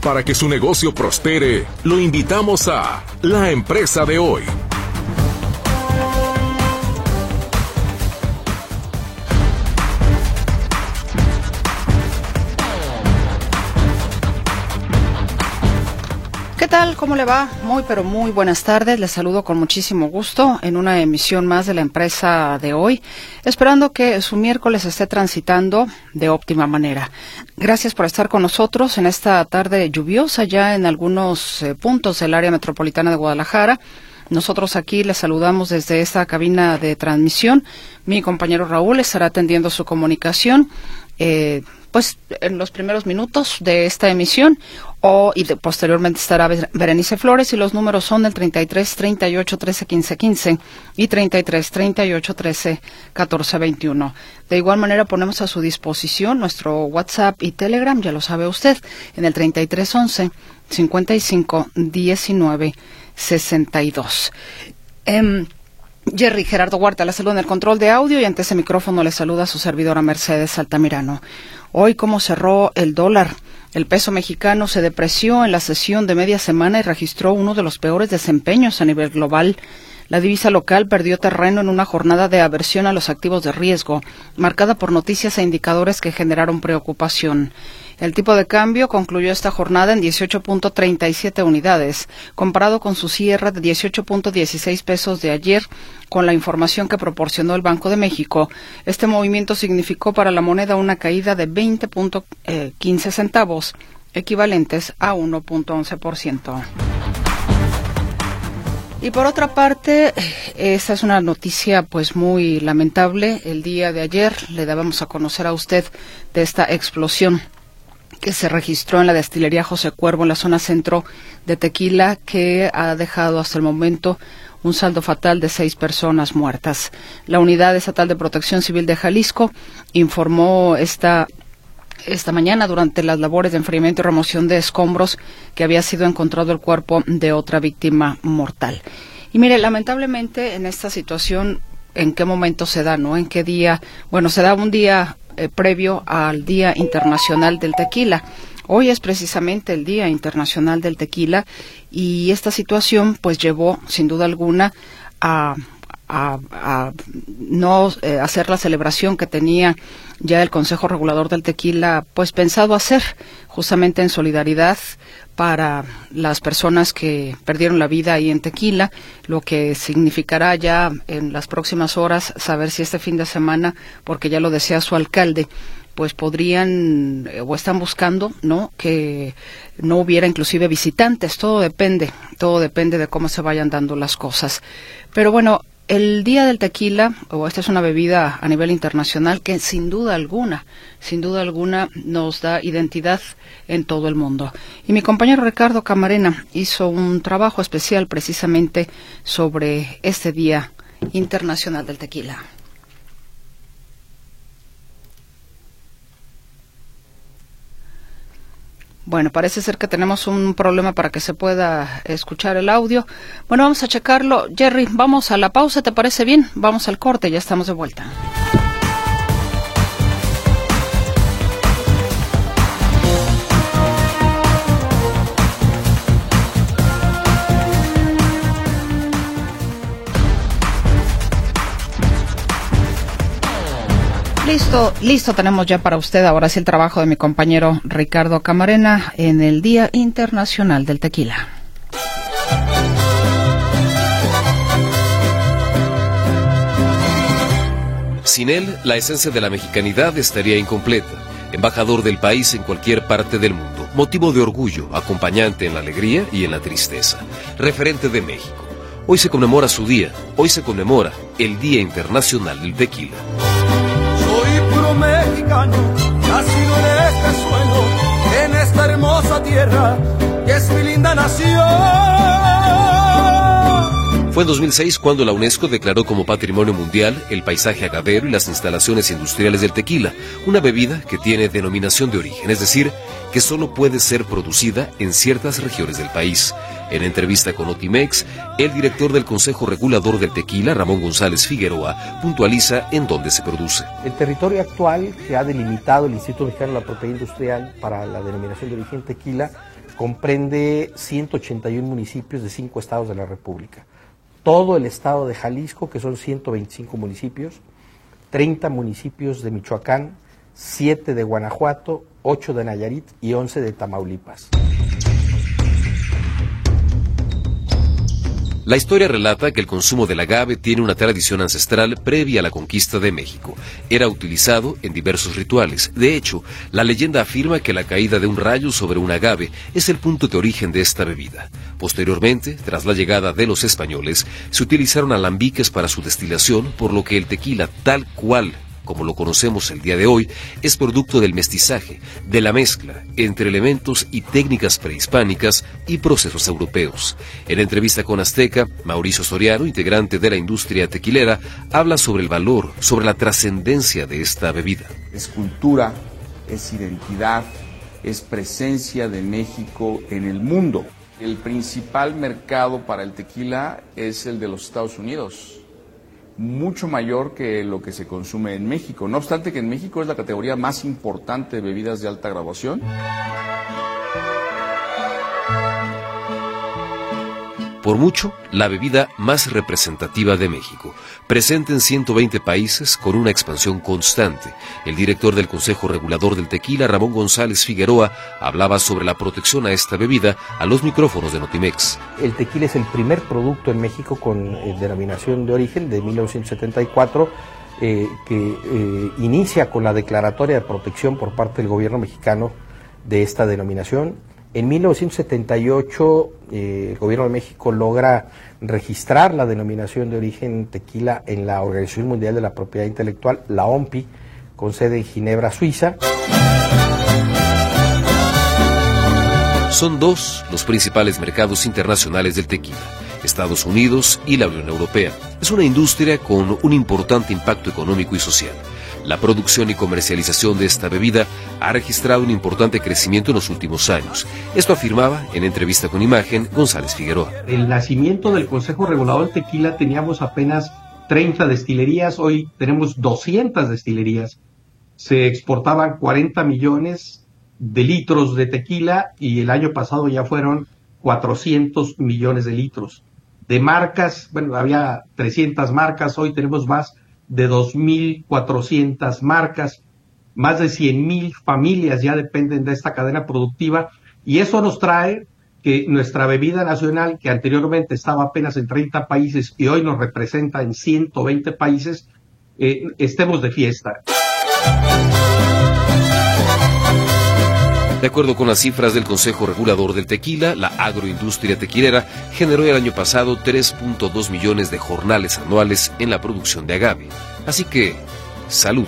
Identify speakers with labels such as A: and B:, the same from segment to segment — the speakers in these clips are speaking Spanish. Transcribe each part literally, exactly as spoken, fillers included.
A: Para que su negocio prospere, lo invitamos a La Empresa de Hoy.
B: ¿Qué tal? ¿Cómo le va? Muy, pero muy buenas tardes. Les saludo con muchísimo gusto en una emisión más de La Empresa de Hoy, esperando que su miércoles esté transitando de óptima manera. Gracias por estar con nosotros en esta tarde lluviosa ya en algunos eh, puntos del área metropolitana de Guadalajara. Nosotros aquí les saludamos desde esta cabina de transmisión. Mi compañero Raúl estará atendiendo su comunicación eh, pues en los primeros minutos de esta emisión. O, y de, posteriormente estará Berenice Flores, y los números son el treinta y tres, treinta y ocho, trece, quince, quince y treinta y tres, treinta y ocho, trece, catorce, veintiuno. De igual manera ponemos a su disposición nuestro WhatsApp y Telegram, ya lo sabe usted, en el treinta y tres, once, cincuenta y cinco, diecinueve, sesenta y dos. Eh, Jerry Gerardo Huerta la saluda en el control de audio, y ante ese micrófono le saluda a su servidora Mercedes Altamirano. Hoy, ¿cómo cerró el dólar? El peso mexicano se depreció en la sesión de media semana y registró uno de los peores desempeños a nivel global. La divisa local perdió terreno en una jornada de aversión a los activos de riesgo, marcada por noticias e indicadores que generaron preocupación. El tipo de cambio concluyó esta jornada en dieciocho punto treinta y siete unidades, comparado con su cierre de dieciocho punto dieciséis pesos de ayer. Con la información que proporcionó el Banco de México, este movimiento significó para la moneda una caída de veinte punto quince centavos, equivalentes a uno punto once por ciento. Y por otra parte, esta es una noticia pues muy lamentable. El día de ayer le dábamos a conocer a usted de esta explosión que se registró en la destilería José Cuervo en la zona centro de Tequila, que ha dejado hasta el momento un saldo fatal de seis personas muertas. La Unidad Estatal de Protección Civil de Jalisco informó esta esta mañana durante las labores de enfriamiento y remoción de escombros que había sido encontrado el cuerpo de otra víctima mortal. Y mire, lamentablemente en esta situación, ¿en qué momento se da, no? ¿En qué día? Bueno, se da un día eh, previo al Día Internacional del Tequila. Hoy es precisamente el Día Internacional del Tequila, y esta situación pues llevó sin duda alguna a, a, a no eh, hacer la celebración que tenía ya el Consejo Regulador del Tequila pues pensado hacer, justamente en solidaridad para las personas que perdieron la vida ahí en Tequila, lo que significará ya en las próximas horas saber si este fin de semana, porque ya lo desea su alcalde, pues podrían o están buscando, ¿no?, que no hubiera inclusive visitantes. Todo depende, todo depende de cómo se vayan dando las cosas. Pero bueno, el Día del Tequila, o esta es una bebida a nivel internacional que sin duda alguna, sin duda alguna nos da identidad en todo el mundo. Y mi compañero Ricardo Camarena hizo un trabajo especial precisamente sobre este Día Internacional del Tequila. Bueno, parece ser que tenemos un problema para que se pueda escuchar el audio. Bueno, vamos a checarlo. Jerry, vamos a la pausa, ¿te parece bien? Vamos al corte, ya estamos de vuelta. Listo, listo tenemos ya para usted ahora sí el trabajo de mi compañero Ricardo Camarena en el Día Internacional del Tequila.
C: Sin él, la esencia de la mexicanidad estaría incompleta. Embajador del país en cualquier parte del mundo, motivo de orgullo, acompañante en la alegría y en la tristeza, referente de México. Hoy se conmemora su día, hoy se conmemora el Día Internacional del Tequila.
D: Mexicano, nacido en este suelo, en esta hermosa tierra, que es mi linda nación.
C: Fue en dos mil seis cuando la UNESCO declaró como Patrimonio Mundial el paisaje agavero y las instalaciones industriales del tequila, una bebida que tiene denominación de origen, es decir, que solo puede ser producida en ciertas regiones del país. En entrevista con Notimex, el director del Consejo Regulador del Tequila, Ramón González Figueroa, puntualiza en dónde se produce.
E: El territorio actual que ha delimitado el Instituto Mexicano de la Propiedad Industrial para la denominación de origen tequila comprende ciento ochenta y uno municipios de cinco estados de la República. Todo el estado de Jalisco, que son ciento veinticinco municipios, treinta municipios de Michoacán, siete de Guanajuato, ocho de Nayarit y once de Tamaulipas.
C: La historia relata que el consumo del agave tiene una tradición ancestral previa a la conquista de México. Era utilizado en diversos rituales. De hecho, la leyenda afirma que la caída de un rayo sobre un agave es el punto de origen de esta bebida. Posteriormente, tras la llegada de los españoles, se utilizaron alambiques para su destilación, por lo que el tequila tal cual como lo conocemos el día de hoy, es producto del mestizaje, de la mezcla entre elementos y técnicas prehispánicas y procesos europeos. En entrevista con Azteca, Mauricio Soriano, integrante de la industria tequilera, habla sobre el valor, sobre la trascendencia de esta bebida.
F: Es cultura, es identidad, es presencia de México en el mundo. El principal mercado para el tequila es el de los Estados Unidos, mucho mayor que lo que se consume en México. No obstante que en México es la categoría más importante de bebidas de alta graduación.
C: Por mucho, la bebida más representativa de México, presente en ciento veinte países con una expansión constante. El director del Consejo Regulador del Tequila, Ramón González Figueroa, hablaba sobre la protección a esta bebida a los micrófonos de Notimex.
E: El tequila es el primer producto en México con eh, denominación de origen de mil novecientos setenta y cuatro, eh, que eh, inicia con la declaratoria de protección por parte del gobierno mexicano de esta denominación. En mil novecientos setenta y ocho, eh, el gobierno de México logra registrar la denominación de origen tequila en la Organización Mundial de la Propiedad Intelectual, la O M P I, con sede en Ginebra, Suiza.
C: Son dos los principales mercados internacionales del tequila, Estados Unidos y la Unión Europea. Es una industria con un importante impacto económico y social. La producción y comercialización de esta bebida ha registrado un importante crecimiento en los últimos años. Esto afirmaba, en entrevista con Imagen, González Figueroa.
G: El nacimiento del Consejo Regulador del Tequila teníamos apenas treinta destilerías, hoy tenemos doscientas destilerías. Se exportaban cuarenta millones de litros de tequila y el año pasado ya fueron cuatrocientos millones de litros. De marcas, bueno, había trescientas marcas, hoy tenemos más de dos mil cuatrocientas marcas, más de cien mil familias ya dependen de esta cadena productiva, y eso nos trae que nuestra bebida nacional, que anteriormente estaba apenas en treinta países y hoy nos representa en ciento veinte países, eh, estemos de fiesta.
C: De acuerdo con las cifras del Consejo Regulador del Tequila, la agroindustria tequilera generó el año pasado tres punto dos millones de jornales anuales en la producción de agave. Así que, salud.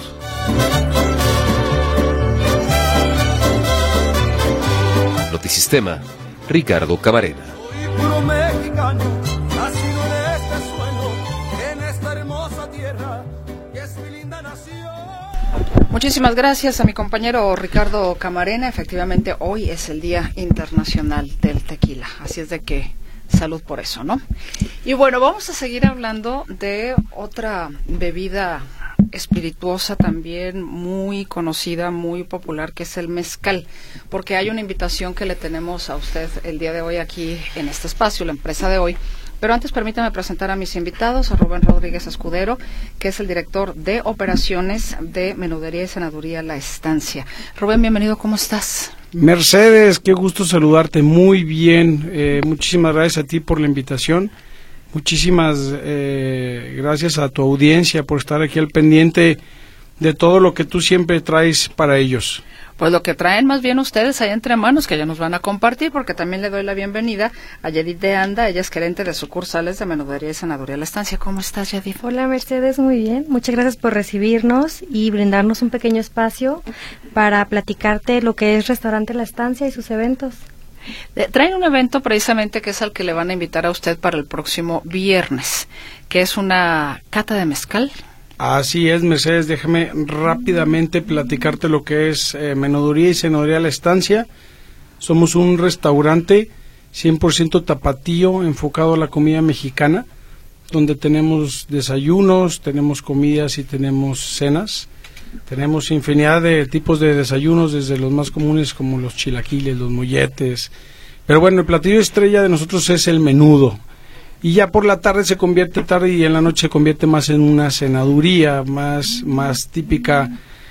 C: Notisistema, Ricardo Camarena.
D: Soy puro mexicano, nacido en este suelo, en esta hermosa tierra, que es mi linda nación.
B: Muchísimas gracias a mi compañero Ricardo Camarena. Efectivamente, hoy es el Día Internacional del Tequila, así es de que salud por eso, ¿no? Y bueno, vamos a seguir hablando de otra bebida espirituosa también muy conocida, muy popular, que es el mezcal, porque hay una invitación que le tenemos a usted el día de hoy aquí en este espacio, la empresa de hoy. Pero antes permítame presentar a mis invitados, a Rubén Rodríguez Escudero, que es el director de operaciones de Menudería y Senaduría La Estancia. Rubén, bienvenido, ¿cómo estás?
H: Mercedes, qué gusto saludarte, muy bien, eh, muchísimas gracias a ti por la invitación, muchísimas eh, gracias a tu audiencia por estar aquí al pendiente de todo lo que tú siempre traes para ellos.
B: Pues lo que traen más bien ustedes ahí entre manos, que ya nos van a compartir, porque también le doy la bienvenida a Yedith de Anda, ella es gerente de sucursales de Menudería y Senaduría La Estancia. ¿Cómo estás, Yedith?
I: Hola, Mercedes, muy bien. Muchas gracias por recibirnos y brindarnos un pequeño espacio para platicarte lo que es Restaurante La Estancia y sus eventos.
B: Traen un evento precisamente que es al que le van a invitar a usted para el próximo viernes, que es una cata de mezcal.
H: Así es, Mercedes, déjame rápidamente platicarte lo que es eh, Menudería y Senaduría La Estancia. Somos un restaurante cien por ciento tapatío enfocado a la comida mexicana, donde tenemos desayunos, tenemos comidas y tenemos cenas. Tenemos infinidad de tipos de desayunos, desde los más comunes como los chilaquiles, los molletes, Pero bueno, el platillo estrella de nosotros es el menudo. Y ya por la tarde se convierte tarde y en la noche se convierte más en una cenaduría, más, más típica,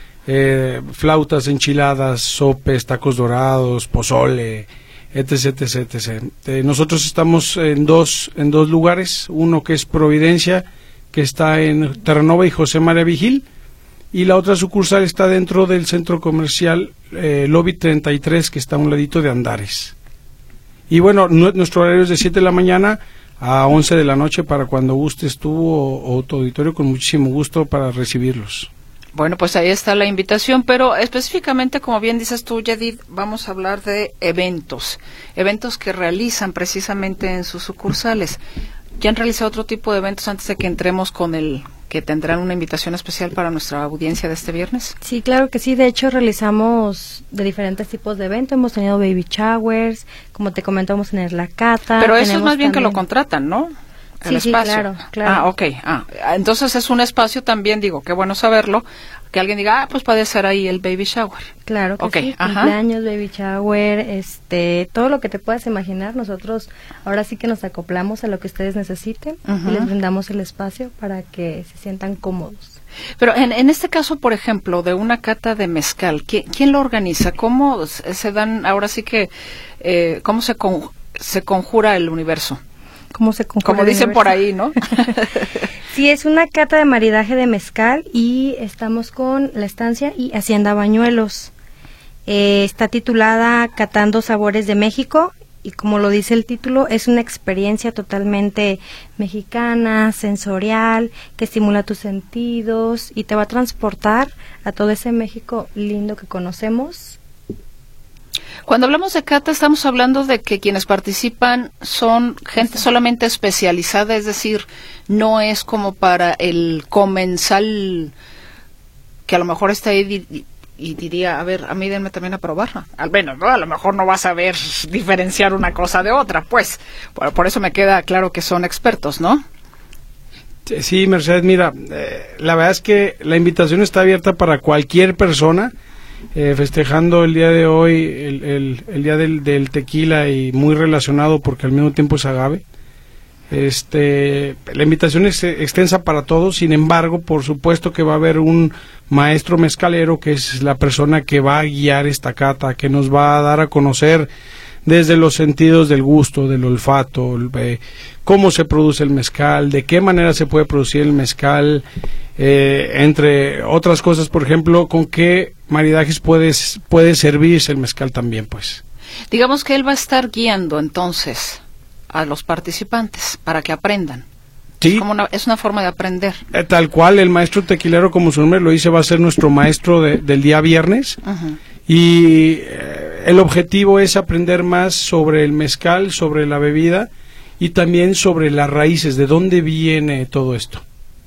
H: eh, flautas, enchiladas, sopes, tacos dorados, pozole, etc, etc, etcétera. Eh, nosotros estamos en dos, en dos lugares, uno que es Providencia, que está en Terranova y José María Vigil, y la otra sucursal está dentro del centro comercial eh, Lobby treinta y tres, que está a un ladito de Andares. Y bueno, nuestro horario es de siete de la mañana a once de la noche para cuando gustes tú o, o tu auditorio, con muchísimo gusto para recibirlos.
B: Bueno, pues ahí está la invitación, pero específicamente, como bien dices tú, Yedid, vamos a hablar de eventos, eventos que realizan precisamente en sus sucursales. ¿Ya han realizado otro tipo de eventos antes de que entremos con el que tendrán una invitación especial para nuestra audiencia de este viernes?
I: Sí, claro que sí. De hecho, realizamos de diferentes tipos de eventos. Hemos tenido baby showers, como te comento, vamos a tener la cata.
B: Pero eso es más bien
I: también...
B: que lo contratan, ¿no? El
I: sí,
B: espacio.
I: Sí, claro, claro.
B: Ah, ok. Ah, entonces es un espacio también, digo, qué bueno saberlo, que alguien diga, ah, pues puede ser ahí el baby shower.
I: Claro que
B: okay,
I: sí,
B: ajá.
I: Cumpleaños, baby shower, este, todo lo que te puedas imaginar. Nosotros ahora sí que nos acoplamos a lo que ustedes necesiten uh-huh. y les brindamos el espacio para que se sientan cómodos.
B: Pero en, en este caso, por ejemplo, de una cata de mezcal, ¿quién, quién lo organiza? ¿Cómo se dan, ahora sí que, eh, cómo se, con, se conjura el universo?
I: ¿Cómo se conjura
B: Como
I: el
B: dicen
I: universo?
B: por ahí, ¿no?
I: Sí, es una cata de maridaje de mezcal y estamos con La Estancia y Hacienda Bañuelos. Eh, está titulada Catando Sabores de México y como lo dice el título, es una experiencia totalmente mexicana, sensorial, que estimula tus sentidos y te va a transportar a todo ese México lindo que conocemos.
B: Cuando hablamos de cata, estamos hablando de que quienes participan son gente solamente especializada, es decir, no es como para el comensal que a lo mejor está ahí y, y diría, a ver, a mí denme también a probarla. Al menos, ¿no? A lo mejor no vas a saber diferenciar una cosa de otra, pues. Por, por eso me queda claro que son expertos, ¿no?
H: Sí, Mercedes, mira, eh, la verdad es que la invitación está abierta para cualquier persona. Eh, festejando el día de hoy, el, el, el día del, del tequila y muy relacionado porque al mismo tiempo es agave. Este, la invitación es extensa para todos, sin embargo, por supuesto que va a haber un maestro mezcalero que es la persona que va a guiar esta cata, que nos va a dar a conocer desde los sentidos del gusto, del olfato, el, eh, cómo se produce el mezcal, de qué manera se puede producir el mezcal, eh, entre otras cosas, por ejemplo, con qué maridajes puedes, puede servirse el mezcal también, pues.
B: Digamos que él va a estar guiando entonces a los participantes para que aprendan.
H: Sí.
B: Es, como una, es una forma de aprender.
H: Eh, tal cual, el maestro tequilero, como su nombre lo dice, va a ser nuestro maestro de, del día viernes. Uh-huh. Y eh, el objetivo es aprender más sobre el mezcal, sobre la bebida y también sobre las raíces, de dónde viene todo esto.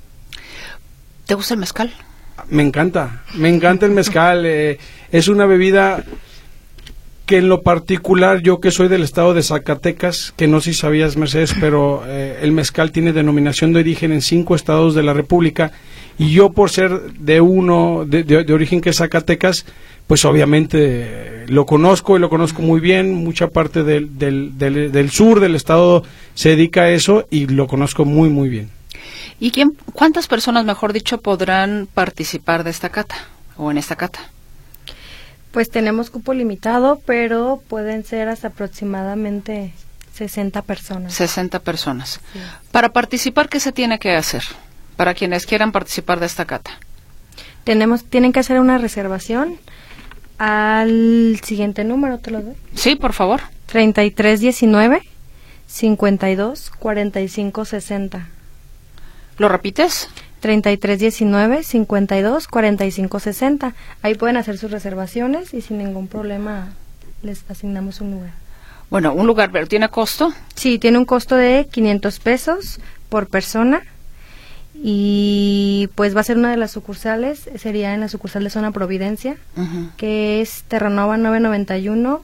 B: ¿Te gusta el mezcal?
H: Me encanta, me encanta el mezcal. Eh, es una bebida que en lo particular, yo que soy del estado de Zacatecas, que no sé si sabías, Mercedes, pero eh, el mezcal tiene denominación de origen en cinco estados de la República, y yo por ser de uno, de, de, de origen que es Zacatecas, pues obviamente eh, lo conozco y lo conozco muy bien. Mucha parte del, del, del, del sur del estado se dedica a eso y lo conozco muy, muy bien.
B: ¿Y quién, cuántas personas, mejor dicho, podrán participar de esta cata o en esta cata?
I: Pues tenemos cupo limitado, pero pueden ser hasta aproximadamente sesenta personas.
B: sesenta personas.
I: Sí.
B: Para participar, ¿qué se tiene que hacer? Para quienes quieran participar de esta cata.
I: Tenemos, tienen que hacer una reservación al siguiente número, ¿te lo doy?
B: Sí, por favor.
I: treinta y tres diecinueve, cincuenta y dos, cuarenta y cinco sesenta.
B: ¿Lo repites?
I: treinta y tres diecinueve, cincuenta y dos, cuarenta y cinco sesenta. Ahí pueden hacer sus reservaciones y sin ningún problema les asignamos un lugar.
B: Bueno, un lugar, pero ¿tiene costo?
I: Sí, tiene un costo de quinientos pesos por persona y pues va a ser una de las sucursales, sería en la sucursal de Zona Providencia, uh-huh. que es Terranova nueve noventa y uno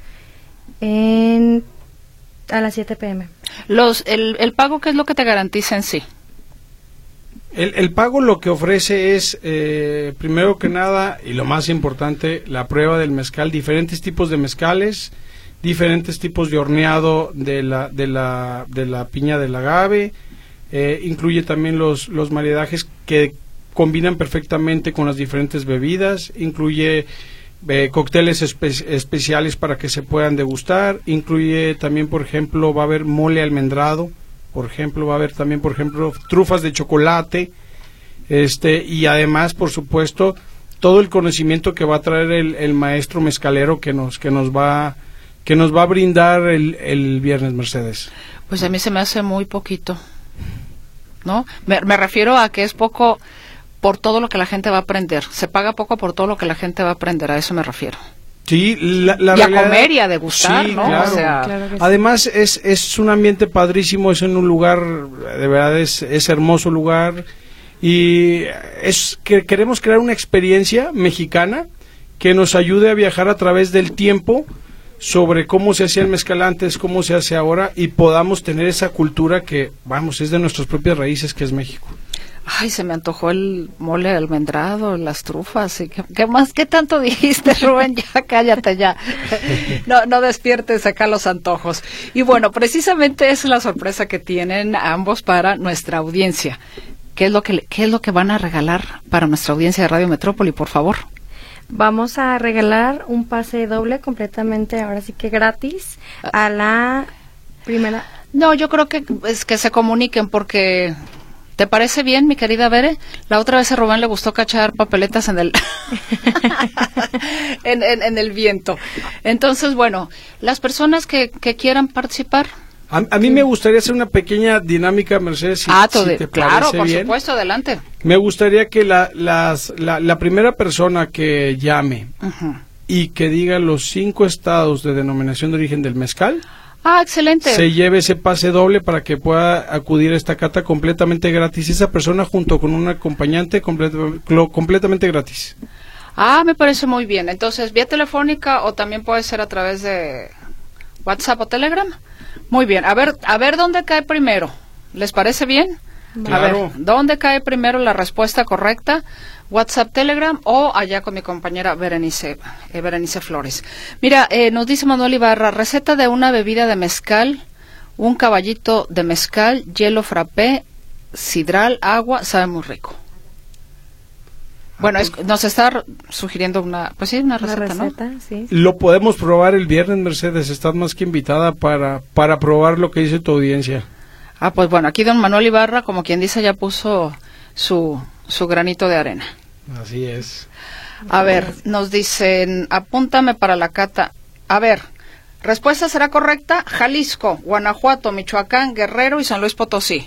I: en, a las siete pe eme.
B: Los, el, el pago, ¿qué es lo que te garantiza en sí?
H: El, el pago lo que ofrece es, eh, primero que nada, y lo más importante, la prueba del mezcal, diferentes tipos de mezcales, diferentes tipos de horneado de la, de la, de la piña del agave, eh, incluye también los, los maridajes que combinan perfectamente con las diferentes bebidas, incluye eh, cócteles espe- especiales para que se puedan degustar, incluye también, por ejemplo, va a haber mole almendrado, por ejemplo, va a haber también, por ejemplo, trufas de chocolate, este, y además, por supuesto, todo el conocimiento que va a traer el, el maestro mezcalero que nos, que nos va, que nos va a brindar el, el viernes, Mercedes.
B: Pues a mí se me hace muy poquito, ¿no? Me, me refiero a que es poco por todo lo que la gente va a aprender. Se paga poco por todo lo que la gente va a aprender, a eso me refiero.
H: Sí, la, la
B: y a
H: realidad,
B: comer y a degustar,
H: sí,
B: ¿no?
H: Claro.
B: O sea,
I: Claro que sí.
H: Además es, es un ambiente padrísimo, es en un lugar, de verdad es, es hermoso lugar, y es que queremos crear una experiencia mexicana que nos ayude a viajar a través del tiempo sobre cómo se hacía el mezcal antes, cómo se hace ahora, y podamos tener esa cultura que, vamos, es de nuestras propias raíces, que es México.
B: ay, se me antojó el mole almendrado, las trufas. Y ¿qué, qué más? ¿Qué tanto dijiste, Rubén? Ya, cállate ya. No, no despiertes acá los antojos. Y bueno, precisamente es la sorpresa que tienen ambos para nuestra audiencia. ¿Qué es lo que, qué es lo que van a regalar para nuestra audiencia de Radio Metrópoli, por favor?
I: Vamos a regalar un pase doble completamente, ahora sí que gratis, a la primera.
B: No, yo creo que es que se comuniquen porque... ¿Te parece bien, mi querida Bere? La otra vez a Rubén le gustó cachar papeletas en el en, en, en el viento. Entonces, bueno, las personas que, que quieran participar.
H: A, a mí me gustaría hacer una pequeña dinámica, Mercedes, si,
B: ah,
H: si te
B: claro,
H: parece
B: por
H: bien.
B: supuesto, adelante.
H: Me gustaría que la, las, la, la primera persona que llame
B: Uh-huh.
H: y que diga los cinco estados de denominación de origen del mezcal,
B: Ah, excelente.
H: se lleve ese pase doble para que pueda acudir a esta cata completamente gratis. Esa persona junto con un acompañante complet- clo- completamente gratis.
B: Ah, me parece muy bien. Entonces, vía telefónica o también puede ser a través de WhatsApp o Telegram. Muy bien. A ver, a ver dónde cae primero. ¿Les parece bien?
H: Claro.
B: A ver, ¿dónde cae primero la respuesta correcta? WhatsApp, Telegram o allá con mi compañera Berenice, eh, Berenice Flores. Mira, eh, nos dice Manuel Ibarra, receta de una bebida de mezcal, un caballito de mezcal, hielo frappé, sidral, agua, sabe muy rico. Bueno, es, nos está sugiriendo una, pues sí, una receta,
I: Una receta,
B: ¿no?
I: sí.
H: Lo podemos probar el viernes, Mercedes. Estás más que invitada para, para probar lo que dice tu audiencia.
B: Ah, pues bueno, aquí don Manuel Ibarra, como quien dice, ya puso su, su granito de arena.
H: Así es.
B: A ver, nos dicen, apúntame para la cata. A ver, respuesta será correcta, Jalisco, Guanajuato, Michoacán, Guerrero y San Luis Potosí.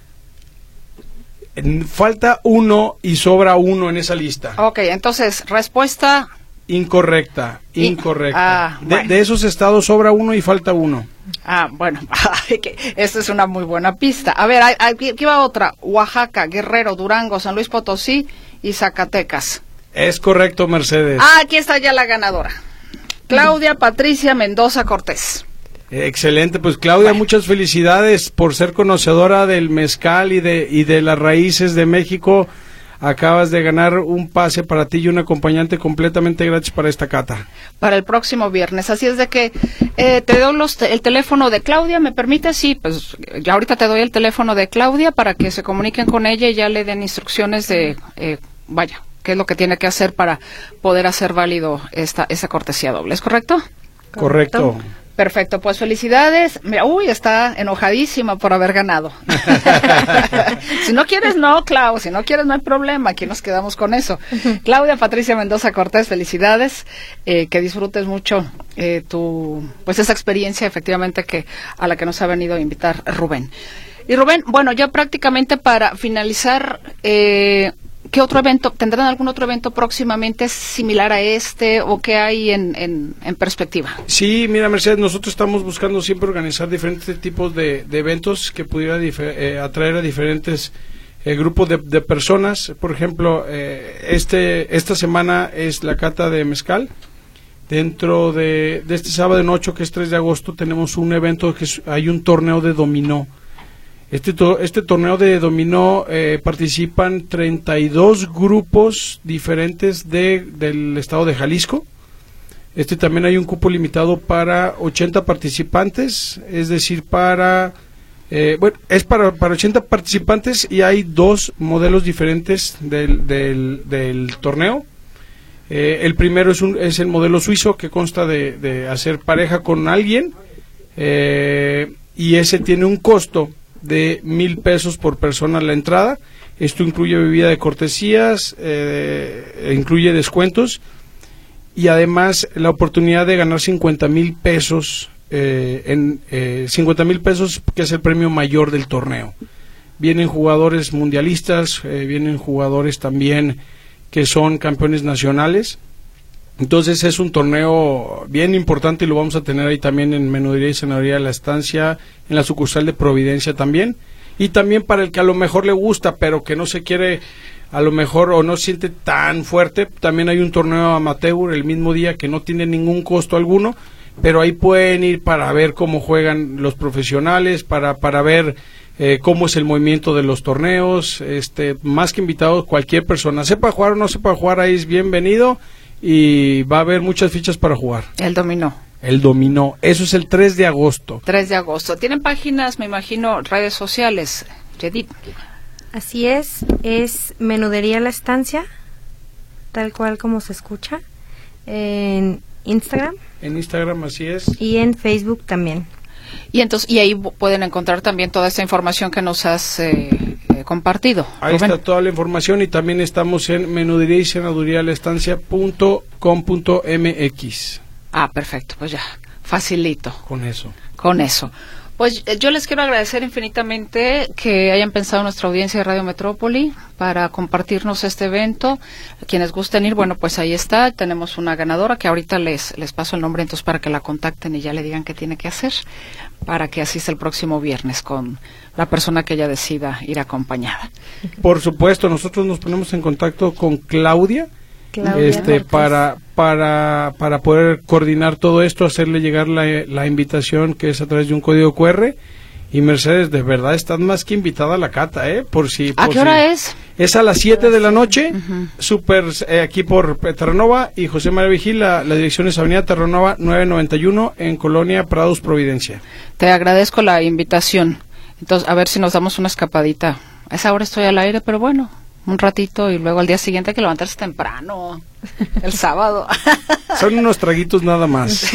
H: En- Falta uno y sobra uno en esa lista.
B: Ok, entonces, respuesta,
H: Incorrecta,
B: Y-
H: incorrecta.
B: Ah,
H: de,
B: bueno.
H: de esos estados sobra uno y falta uno.
B: ah, bueno, que esta es una muy buena pista. A ver, hay- hay- aquí va otra, Oaxaca, Guerrero, Durango, San Luis Potosí y Zacatecas.
H: Es correcto, Mercedes.
B: Ah, aquí está ya la ganadora. Claudia Patricia Mendoza Cortés.
H: Excelente, pues Claudia, muchas felicidades por ser conocedora del mezcal y de, y de las raíces de México. Acabas de ganar un pase para ti y un acompañante completamente gratis para esta cata.
B: Para el próximo viernes. Así es de que eh, te doy los te- el teléfono de Claudia, ¿me permite? Sí, pues ya ahorita te doy el teléfono de Claudia para que se comuniquen con ella y ya le den instrucciones de, eh, vaya, qué es lo que tiene que hacer para poder hacer válido esta esa cortesía doble. ¿Es correcto?
H: Correcto.
B: Perfecto, pues felicidades. Mira, uy, está enojadísima por haber ganado. Si no quieres, no, Clau. Si no quieres, no hay problema. Aquí nos quedamos con eso. Claudia Patricia Mendoza Cortés, felicidades. Eh, que disfrutes mucho eh, tu, pues esa experiencia, efectivamente, que a la que nos ha venido a invitar Rubén. Y Rubén, bueno, ya prácticamente para finalizar, eh, ¿qué otro evento? ¿Tendrán algún otro evento próximamente similar a este o qué hay en, en, en perspectiva?
H: Sí, mira, Mercedes, nosotros estamos buscando siempre organizar diferentes tipos de, de eventos que pudiera dife- eh, atraer a diferentes eh, grupos de, de personas. Por ejemplo, eh, este esta semana es la cata de mezcal. Dentro de, de este sábado en ocho, que es tres de agosto, tenemos un evento que es, hay un torneo de dominó. Este, to- este torneo de dominó eh, participan treinta y dos grupos diferentes de, del estado de Jalisco. Este también hay un cupo limitado para ochenta participantes, es decir, para eh, bueno, es para, para ochenta participantes y hay dos modelos diferentes del, del, del torneo. Eh, el primero es, un, es el modelo suizo, que consta de, de hacer pareja con alguien, eh, y ese tiene un costo de mil pesos por persona a la entrada. Esto incluye bebida de cortesías, eh, incluye descuentos y además la oportunidad de ganar cincuenta mil pesos, eh, en eh, cincuenta mil pesos, que es el premio mayor del torneo. Vienen jugadores mundialistas, eh, vienen jugadores también que son campeones nacionales. Entonces es un torneo bien importante y lo vamos a tener ahí también en Menudería y Cenaduría de la Estancia, en la sucursal de Providencia también. Y también para el que a lo mejor le gusta, pero que no se quiere, a lo mejor, o no siente tan fuerte, también hay un torneo amateur el mismo día que no tiene ningún costo alguno, pero ahí pueden ir para ver cómo juegan los profesionales, para, para ver eh, cómo es el movimiento de los torneos. Este, más que invitados, cualquier persona, sepa jugar o no sepa jugar, ahí es bienvenido y va a haber muchas fichas para jugar.
B: El dominó.
H: El dominó, eso es el tres de agosto.
B: tres de agosto. ¿Tienen páginas, me imagino, redes sociales, Yedid?
I: Así es, es Menudería La Estancia, tal cual como se escucha, en Instagram.
H: En Instagram, así es.
I: Y en Facebook también.
B: Y entonces y ahí pueden encontrar también toda esta información que nos has eh, eh, compartido.
H: Ahí
B: Rubén.
H: está toda la información y también estamos en menudería y cenaduría la estancia punto com punto m x.
B: Ah, perfecto, pues ya, facilito.
H: Con eso.
B: Con eso. Pues eh, yo les quiero agradecer infinitamente que hayan pensado en nuestra audiencia de Radio Metrópoli para compartirnos este evento. Quienes gusten ir, bueno, pues ahí está. Tenemos una ganadora que ahorita les les paso el nombre entonces para que la contacten y ya le digan qué tiene que hacer para que asista el próximo viernes con la persona que ella decida ir acompañada.
H: Por supuesto, nosotros nos ponemos en contacto con Claudia.
I: Claudia
H: este
I: Marquez.
H: para para para poder coordinar todo esto, hacerle llegar la, la invitación, que es a través de un código cu erre. Y Mercedes, de verdad estás más que invitada a la cata, eh por si
B: ¿A
H: por
B: qué hora
H: si.
B: es?
H: Es a las siete de la noche.
B: Uh-huh.
H: Super eh, aquí por Terranova y José María Vigil. La, la dirección es Avenida Terranova nueve noventa y uno en Colonia Prados, Providencia.
B: Te agradezco la invitación. Entonces, a ver si nos damos una escapadita. A esa hora estoy al aire, pero bueno, un ratito y luego al día siguiente hay que levantarse temprano, el sábado.
H: Son unos traguitos nada más.
B: Sí.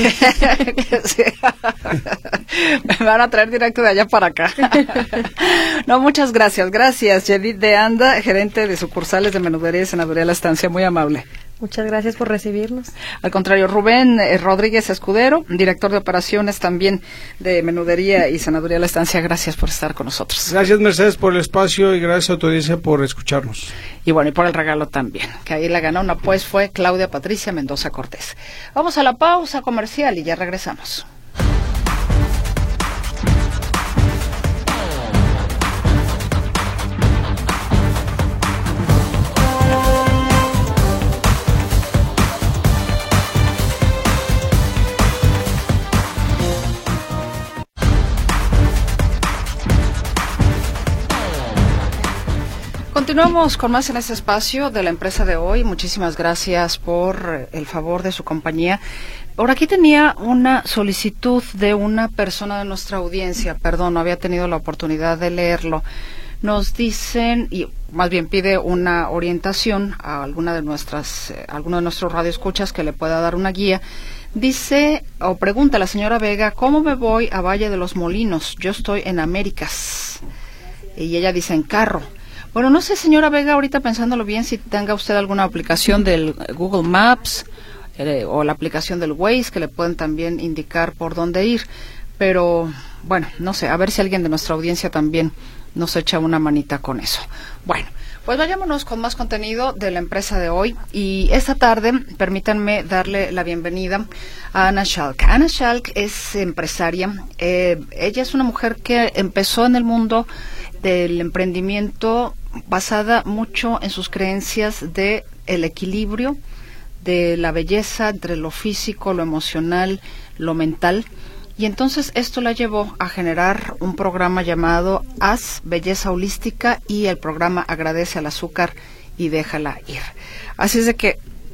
B: Me van a traer directo de allá para acá. No, muchas gracias. Gracias, Yedid de Anda, gerente de sucursales de Menudería y Cenaduría La Estancia. Muy amable.
I: Muchas gracias por recibirnos.
B: Al contrario, Rubén eh, Rodríguez Escudero, director de operaciones también de Menudería y Cenaduría La Estancia. Gracias por estar con nosotros.
H: Gracias, Mercedes, por el espacio y gracias a tu audiencia por escucharnos.
B: Y bueno, y por el regalo también, que ahí la ganona pues fue Claudia Patricia Mendoza Cortés. Vamos a la pausa comercial y ya regresamos. Continuamos con más en este espacio de la empresa de hoy. Muchísimas gracias por el favor de su compañía. Por aquí tenía una solicitud de una persona de nuestra audiencia. Perdón, no había tenido la oportunidad de leerlo. Nos dicen, y más bien pide una orientación a alguna de nuestras, eh, alguno de nuestros radioescuchas que le pueda dar una guía. Dice, o pregunta la señora Vega, ¿cómo me voy a Valle de los Molinos? Yo estoy en Américas. Y ella dice, en carro. Bueno, no sé, señora Vega, ahorita pensándolo bien, si tenga usted alguna aplicación del Google Maps eh, o la aplicación del Waze que le pueden también indicar por dónde ir. Pero, bueno, no sé, a ver si alguien de nuestra audiencia también nos echa una manita con eso. Bueno, pues vayámonos con más contenido de la empresa de hoy. Y esta tarde, permítanme darle la bienvenida a Ana Schalk. Ana Schalk es empresaria. Eh, ella es una mujer que empezó en el mundo del emprendimiento basada mucho en sus creencias de el equilibrio, de la belleza entre lo físico, lo emocional, lo mental. Y entonces esto la llevó a generar un programa llamado Haz Belleza Holística y el programa Agradece al Azúcar y Déjala Ir. Así es de que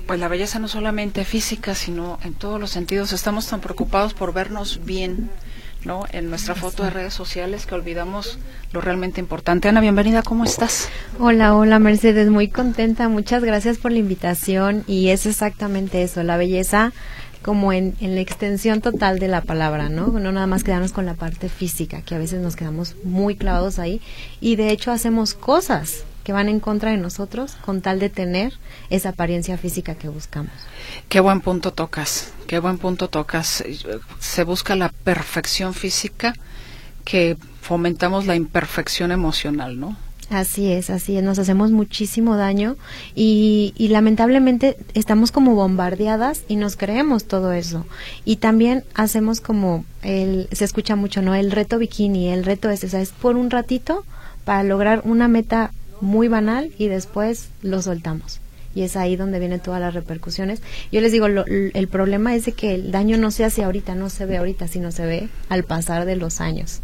B: Pues la belleza no solamente física, sino en todos los sentidos. Estamos tan preocupados por vernos bien, ¿no?, en nuestra foto de redes sociales, que olvidamos lo realmente importante. Ana, bienvenida, ¿cómo estás?
J: Hola, hola Mercedes, muy contenta, muchas gracias por la invitación, y es exactamente eso, la belleza como en, en la extensión total de la palabra, ¿no? No nada más quedarnos con la parte física, que a veces nos quedamos muy clavados ahí, y de hecho hacemos cosas que van en contra de nosotros con tal de tener esa apariencia física que buscamos.
B: Qué buen punto tocas, qué buen punto tocas. Se busca la perfección física, que fomentamos la imperfección emocional, ¿no?
J: Así es, así es, nos hacemos muchísimo daño y, y lamentablemente estamos como bombardeadas y nos creemos todo eso. Y también hacemos como, el, se escucha mucho, ¿no? El reto bikini, el reto ese, o sea, es por un ratito para lograr una meta muy banal y después lo soltamos. Y es ahí donde vienen todas las repercusiones. Yo les digo, lo, el problema es de que el daño no se hace ahorita, no se ve ahorita, sino se ve al pasar de los años.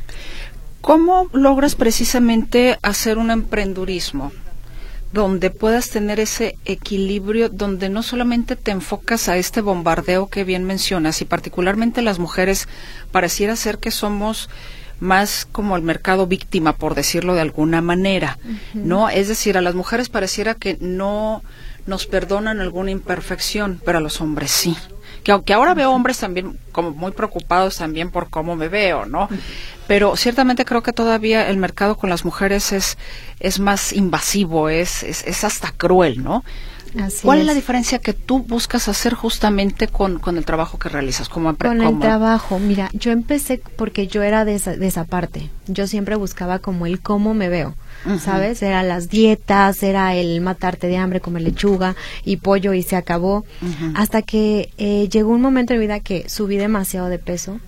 B: ¿Cómo logras precisamente hacer un emprendurismo donde puedas tener ese equilibrio, donde no solamente te enfocas a este bombardeo que bien mencionas, y particularmente las mujeres pareciera ser que somos más como el mercado víctima, por decirlo de alguna manera, uh-huh. ¿no? Es decir, a las mujeres pareciera que no nos perdonan alguna imperfección, pero a los hombres sí. Que aunque ahora veo hombres también como muy preocupados también por cómo me veo, ¿no? Pero ciertamente creo que todavía el mercado con las mujeres es es más invasivo, es es, es hasta cruel, ¿no?
J: Así
B: ¿Cuál es.
J: es
B: la diferencia que tú buscas hacer justamente con, con el trabajo que realizas como empre-
J: Con
B: como...
J: el trabajo, mira, yo empecé porque yo era de esa, de esa parte. Yo siempre buscaba como el cómo me veo, uh-huh. ¿sabes? Era las dietas, era el matarte de hambre, comer lechuga y pollo y se acabó. Uh-huh. Hasta que eh, llegó un momento en mi vida que subí demasiado de peso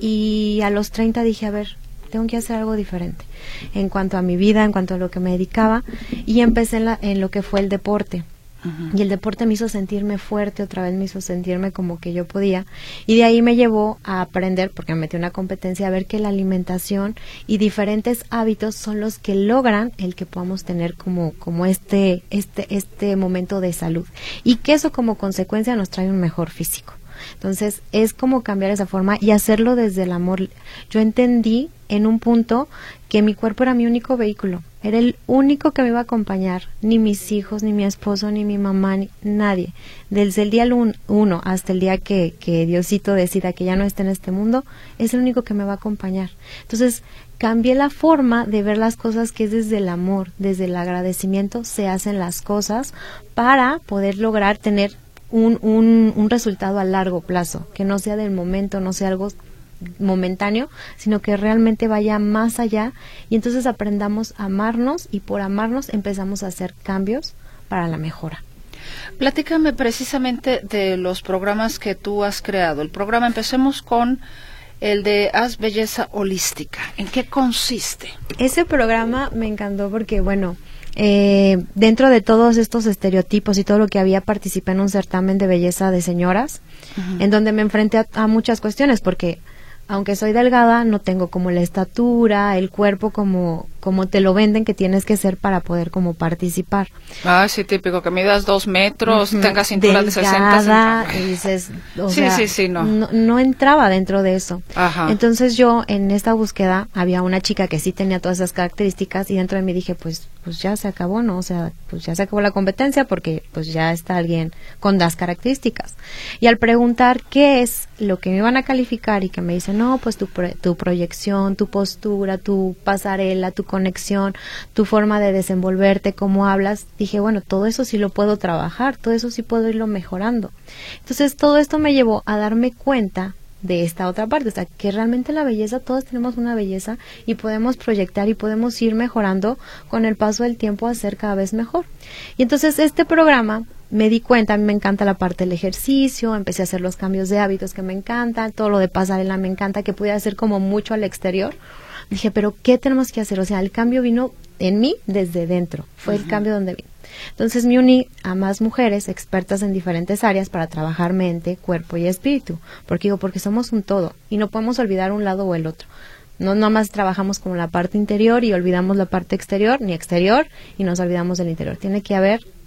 J: y a los treinta dije, a ver, tengo que hacer algo diferente en cuanto a mi vida, en cuanto a lo que me dedicaba, y empecé en, la, en lo que fue el deporte. Uh-huh. Y el deporte me hizo sentirme fuerte, otra vez me hizo sentirme como que yo podía, y de ahí me llevó a aprender, porque me metí en una competencia, a ver que la alimentación y diferentes hábitos son los que logran el que podamos tener como, como este, este, este momento de salud, y que eso como consecuencia nos trae un mejor físico. Entonces es como cambiar esa forma y hacerlo desde el amor. Yo entendí en un punto que mi cuerpo era mi único vehículo, era el único que me iba a acompañar, ni mis hijos, ni mi esposo, ni mi mamá, ni nadie. Desde el día uno hasta el día que, que Diosito decida que ya no esté en este mundo, es el único que me va a acompañar. Entonces cambié la forma de ver las cosas, que es desde el amor, desde el agradecimiento se hacen las cosas para poder lograr tener Un, un, un resultado a largo plazo, que no sea del momento, no sea algo momentáneo, sino que realmente vaya más allá, y entonces aprendamos a amarnos, y por amarnos empezamos a hacer cambios para la mejora.
B: Platícame precisamente de los programas que tú has creado. El programa, empecemos con el de Haz Belleza Holística. ¿En qué consiste?
J: Ese programa me encantó porque, bueno, Eh, dentro de todos estos estereotipos y todo lo que había, participé en un certamen de belleza de señoras, uh-huh. en donde me enfrenté a, a muchas cuestiones, porque aunque soy delgada, no tengo como la estatura, el cuerpo como como te lo venden que tienes que ser para poder como participar.
B: Ah, sí, típico, que midas dos metros, uh-huh. tengas cintura de sesenta.
J: Y dices, o
B: sí,
J: sea,
B: sí, sí, no.
J: no. No entraba dentro de eso.
B: Ajá.
J: Entonces yo, en esta búsqueda, había una chica que sí tenía todas esas características, y dentro de mí dije, pues pues ya se acabó, ¿no? O sea, pues ya se acabó la competencia, porque pues ya está alguien con las características. Y al preguntar qué es lo que me iban a calificar, y que me dicen, no, pues tu, pro- tu proyección, tu postura, tu pasarela, tu conexión, tu forma de desenvolverte, cómo hablas, dije, bueno, todo eso sí lo puedo trabajar, todo eso sí puedo irlo mejorando. Entonces todo esto me llevó a darme cuenta de esta otra parte, o sea, que realmente la belleza, todos tenemos una belleza y podemos proyectar y podemos ir mejorando con el paso del tiempo a ser cada vez mejor. Y entonces este programa, me di cuenta, a mí me encanta la parte del ejercicio, empecé a hacer los cambios de hábitos que me encantan, todo lo de pasarela me encanta, que pudiera hacer como mucho al exterior. Dije, pero ¿qué tenemos que hacer? O sea, el cambio vino en mí desde dentro, fue uh-huh. el cambio donde vino. Entonces me uní a más mujeres expertas en diferentes áreas para trabajar mente, cuerpo y espíritu, porque digo, porque somos un todo y no podemos olvidar un lado o el otro. No nada más trabajamos como la parte interior y olvidamos la parte exterior, ni exterior, y nos olvidamos del interior. Tiene que haber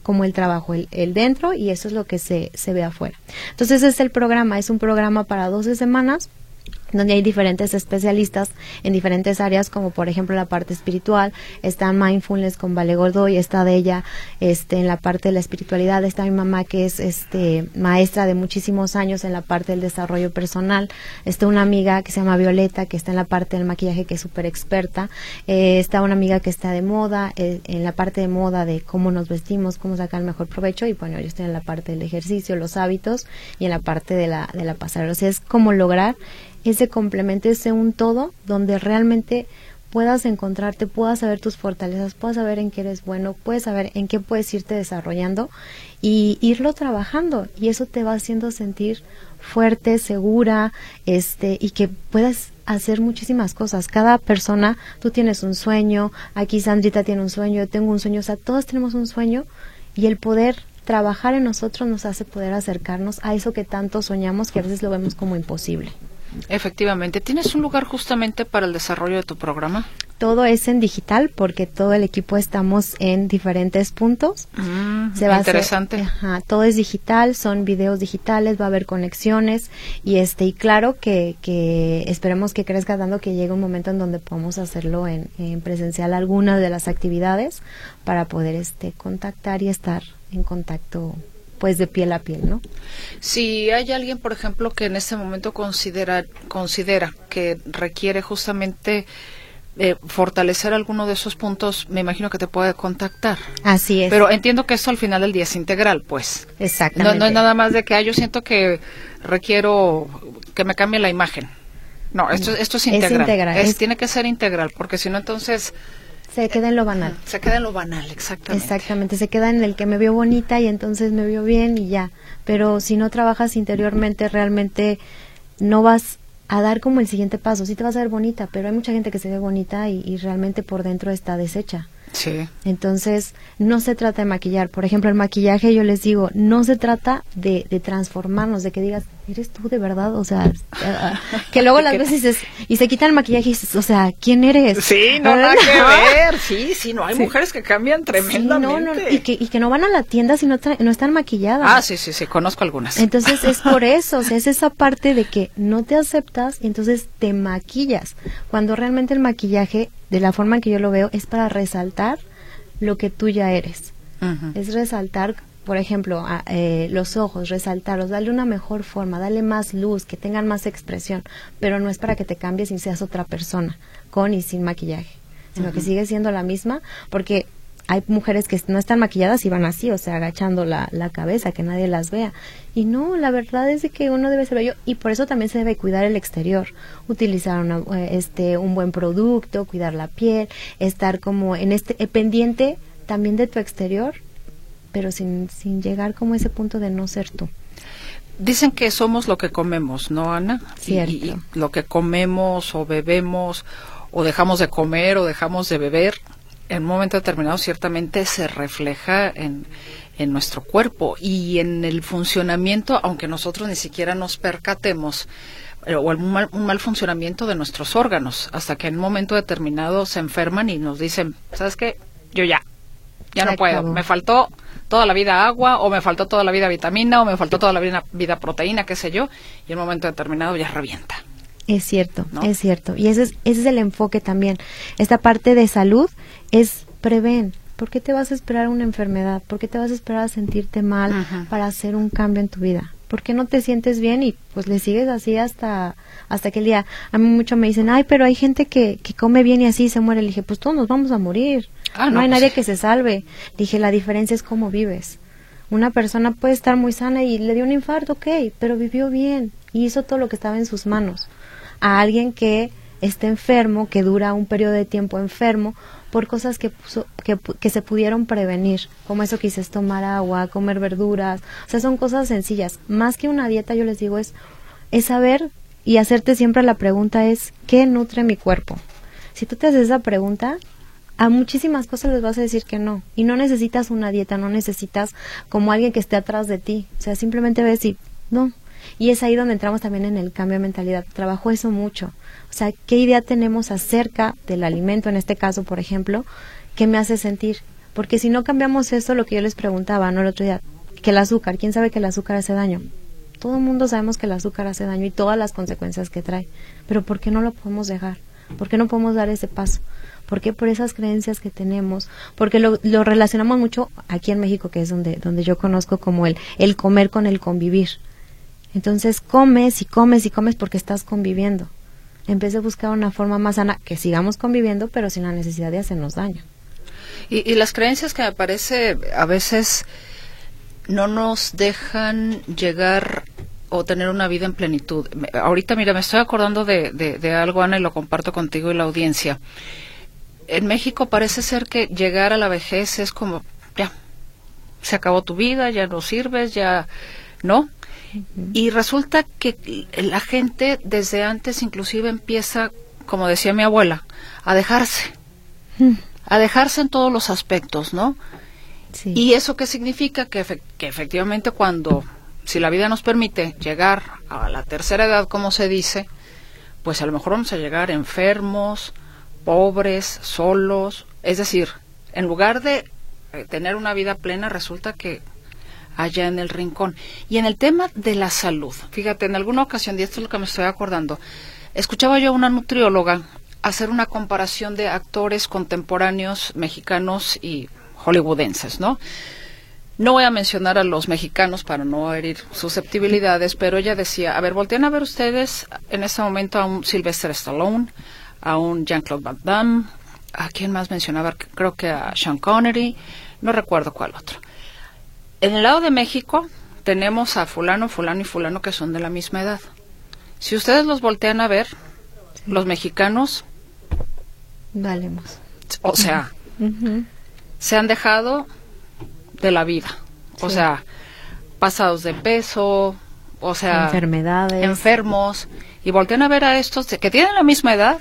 J: como el trabajo, el, el dentro, y eso es lo que se, se ve afuera. Entonces ese es el programa, es un programa para doce semanas, donde hay diferentes especialistas en diferentes áreas, como por ejemplo la parte espiritual. Está Mindfulness con Vale Godoy, está de ella este, en la parte de la espiritualidad. Está mi mamá, que es este maestra de muchísimos años en la parte del desarrollo personal. Está una amiga que se llama Violeta, que está en la parte del maquillaje, que es súper experta. Eh, está una amiga que está de moda, eh, en la parte de moda de cómo nos vestimos, cómo sacar el mejor provecho. Y bueno, yo estoy en la parte del ejercicio, los hábitos, y en la parte de la, de la pasarela. O sea, es como lograr ese complemento, ese un todo, donde realmente puedas encontrarte, puedas saber tus fortalezas, puedas saber en qué eres bueno, puedes saber en qué puedes irte desarrollando y irlo trabajando, y eso te va haciendo sentir fuerte, segura, este, y que puedas hacer muchísimas cosas. Cada persona, tú tienes un sueño, aquí Sandrita tiene un sueño, yo tengo un sueño, o sea, todos tenemos un sueño, y el poder trabajar en nosotros nos hace poder acercarnos a eso que tanto soñamos, que a veces lo vemos como imposible.
B: Efectivamente. ¿Tienes un lugar justamente para el desarrollo de tu programa?
J: Todo es en digital, porque todo el equipo estamos en diferentes puntos.
B: Mm,
J: Se va
B: interesante.
J: A hacer, ajá, todo es digital, son videos digitales, va a haber conexiones, y este y claro que, que esperemos que crezca, dando que llegue un momento en donde podamos hacerlo en, en presencial algunas de las actividades, para poder este contactar y estar en contacto, pues, de piel a piel, ¿no?
B: Si hay alguien, por ejemplo, que en este momento considera considera que requiere justamente eh, fortalecer alguno de esos puntos, me imagino que te puede contactar.
J: Así es.
B: Pero entiendo que esto al final del día es integral, pues.
J: Exactamente.
B: No, no es nada más de que ah, yo siento que requiero que me cambie la imagen. No, esto, esto es integral.
J: Es integral.
B: Es,
J: es...
B: Tiene que ser integral, porque si no, entonces...
J: Se queda en lo banal.
B: Se queda en lo banal, exactamente.
J: Exactamente, se queda en el que me veo bonita y entonces me veo bien y ya. Pero si no trabajas interiormente, realmente no vas a dar como el siguiente paso. Sí te vas a ver bonita, pero hay mucha gente que se ve bonita y, y realmente por dentro está deshecha.
B: Sí.
J: Entonces, no se trata de maquillar. Por ejemplo, el maquillaje, yo les digo, no se trata de, de transformarnos, de que digas, ¿eres tú de verdad? O sea, que luego las veces dices, y se quita el maquillaje y dices, o sea, ¿quién eres?
B: Sí, no, nada que ver. Sí, sí, no, hay sí. mujeres que cambian tremendamente.
J: Sí, no, no, y, que, y que no van a la tienda si no, tra- no están maquilladas.
B: Ah, sí, sí, sí, conozco algunas.
J: Entonces, es por eso, o sea, es esa parte de que no te aceptas y entonces te maquillas. Cuando realmente el maquillaje, de la forma en que yo lo veo, es para resaltar lo que tú ya eres. Uh-huh. Es resaltar, por ejemplo, a, eh, los ojos, resaltarlos, darle una mejor forma, darle más luz, que tengan más expresión, pero no es para que te cambies y seas otra persona, con y sin maquillaje, sino uh-huh. que sigue siendo la misma, porque hay mujeres que no están maquilladas y van así, o sea, agachando la, la cabeza, que nadie las vea. Y no, la verdad es de que uno debe ser bello, y por eso también se debe cuidar el exterior, utilizar una, este un buen producto, cuidar la piel, estar como en este eh, pendiente también de tu exterior, pero sin, sin llegar como a ese punto de no ser tú.
B: Dicen que somos lo que comemos, ¿no, Ana?
J: Cierto.
B: Y, y lo que comemos o bebemos, o dejamos de comer o dejamos de beber, en un momento determinado ciertamente se refleja en, en nuestro cuerpo y en el funcionamiento, aunque nosotros ni siquiera nos percatemos, eh, o un mal, un mal funcionamiento de nuestros órganos, hasta que en un momento determinado se enferman y nos dicen, ¿sabes qué? Yo ya, ya no puedo, me faltó toda la vida agua, o me faltó toda la vida vitamina, o me faltó toda la vida, vida proteína, qué sé yo, y en un momento determinado ya revienta.
J: Es cierto,
B: ¿no?
J: Es cierto. Y ese es, ese es el enfoque también. Esta parte de salud es prevén. ¿Por qué te vas a esperar una enfermedad? ¿Por qué te vas a esperar a sentirte mal uh-huh. para hacer un cambio en tu vida? ¿Por qué no te sientes bien y pues le sigues así hasta hasta que el día? A mí mucho me dicen, ay, pero hay gente que, que come bien y así se muere. Le dije, pues todos nos vamos a morir. Ah, no, no hay pues nadie sí. que se salve. Le dije, la diferencia es cómo vives. Una persona puede estar muy sana y le dio un infarto, ok, pero vivió bien y hizo todo lo que estaba en sus manos. A alguien que esté enfermo, que dura un periodo de tiempo enfermo, por cosas que, puso, que, que se pudieron prevenir, como eso que dices, tomar agua, comer verduras, o sea, son cosas sencillas. Más que una dieta, yo les digo, es, es saber y hacerte siempre la pregunta es, ¿qué nutre mi cuerpo? Si tú te haces esa pregunta, a muchísimas cosas les vas a decir que no, y no necesitas una dieta, no necesitas como alguien que esté atrás de ti, o sea, simplemente ves y no. Y es ahí donde entramos también en el cambio de mentalidad. Trabajo eso mucho. O sea, ¿qué idea tenemos acerca del alimento, en este caso, por ejemplo, que me hace sentir? Porque si no cambiamos eso, lo que yo les preguntaba, ¿no? El otro día, que el azúcar, ¿quién sabe que el azúcar hace daño? Todo el mundo sabemos que el azúcar hace daño y todas las consecuencias que trae. Pero ¿por qué no lo podemos dejar? ¿Por qué no podemos dar ese paso? ¿Por qué? Por esas creencias que tenemos. Porque lo, lo relacionamos mucho aquí en México, que es donde, donde yo conozco como el, el comer con el convivir. Entonces comes y comes y comes porque estás conviviendo. En vez de buscar una forma más sana, que sigamos conviviendo, pero sin la necesidad de hacernos daño.
B: Y, y las creencias que me parece a veces no nos dejan llegar o tener una vida en plenitud. Ahorita, mira, me estoy acordando de, de, de algo, Ana, y lo comparto contigo y la audiencia. En México parece ser que llegar a la vejez es como, ya, se acabó tu vida, ya no sirves, ya, ¿no? Uh-huh. Y resulta que la gente desde antes inclusive empieza, como decía mi abuela, a dejarse, uh-huh. a dejarse en todos los aspectos, ¿no? Sí. ¿Y eso qué significa? Que, efe- que efectivamente cuando, si la vida nos permite llegar a la tercera edad, como se dice, pues a lo mejor vamos a llegar enfermos, pobres, solos, es decir, en lugar de tener una vida plena, resulta que allá en el rincón. Y en el tema de la salud, fíjate, en alguna ocasión, y esto es lo que me estoy acordando, escuchaba yo a una nutrióloga hacer una comparación de actores contemporáneos mexicanos y hollywoodenses, ¿no? No voy a mencionar a los mexicanos para no herir susceptibilidades, pero ella decía, a ver, volteen a ver ustedes en este momento a un Sylvester Stallone, a un Jean-Claude Van Damme, ¿a quién más mencionaba? Creo que a Sean Connery, no recuerdo cuál otro. En el lado de México tenemos a fulano, fulano y fulano que son de la misma edad. Si ustedes los voltean a ver, sí. Los mexicanos...
J: Valemos.
B: O sea, uh-huh. se han dejado de la vida. O sí. sea, pasados de peso, o sea...
J: Enfermedades.
B: Enfermos. Y voltean a ver a estos que tienen la misma edad,